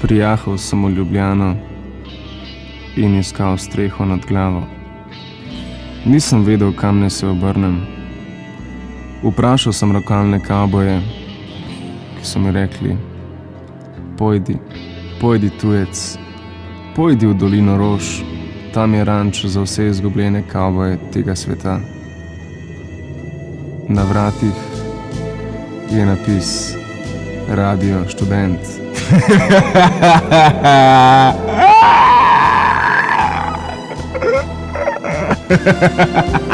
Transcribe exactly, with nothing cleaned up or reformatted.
Prijahal sem v Ljubljano in iskal streho nad glavo. Nisem vedel, kam naj se obrnem. Vprašal sem lokalne kavboje, ki so mi rekli: Pojdi, pojdi tujec, pojdi v dolino rož, tam je ranč za vse izgubljene kavboje tega sveta. Na vratih je napis Radio Študent. Ha ha ha ha!